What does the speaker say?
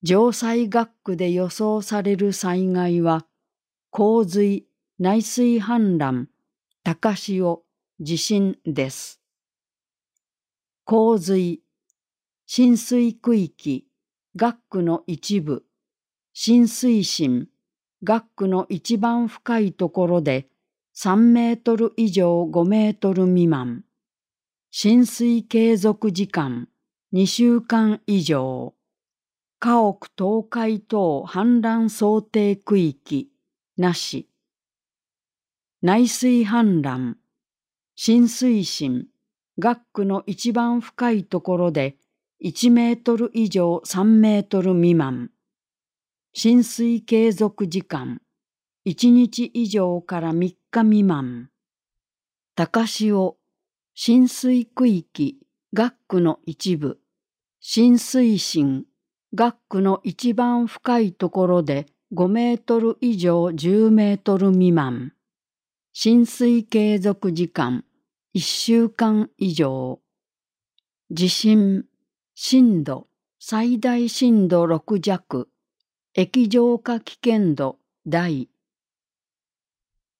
城西学区で予想される災害は、洪水、内水氾濫、高潮、地震です。洪水、浸水区域、学区の一部、浸水深、学区の一番深いところで3メートル以上5メートル未満。浸水継続時間2週間以上。家屋倒壊等氾濫想定区域なし。内水氾濫、浸水深、学区の一番深いところで1メートル以上3メートル未満。浸水継続時間1日以上から3日未満。高潮、浸水区域、学区の一部、浸水深、学区の一番深いところで5メートル以上10メートル未満。浸水継続時間1週間以上。地震、震度、最大震度6弱、液状化危険度第